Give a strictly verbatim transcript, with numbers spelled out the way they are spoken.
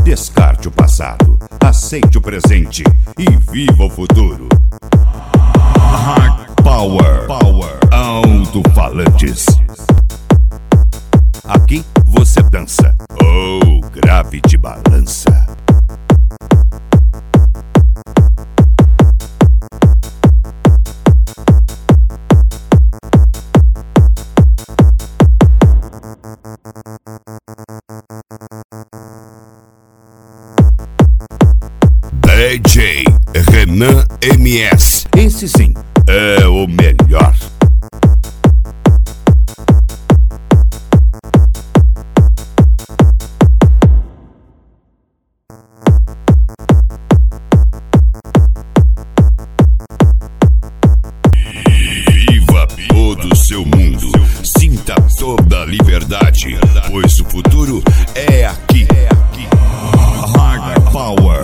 Descarte o passado, aceite o presente e viva o futuro. High Power, Power, alto-falantes. Aqui você dança, ou oh, grave de balança. D J Renan M S, esse sim é o melhor. Viva todo o seu mundo, sinta toda a liberdade, pois o futuro é aqui. High Power.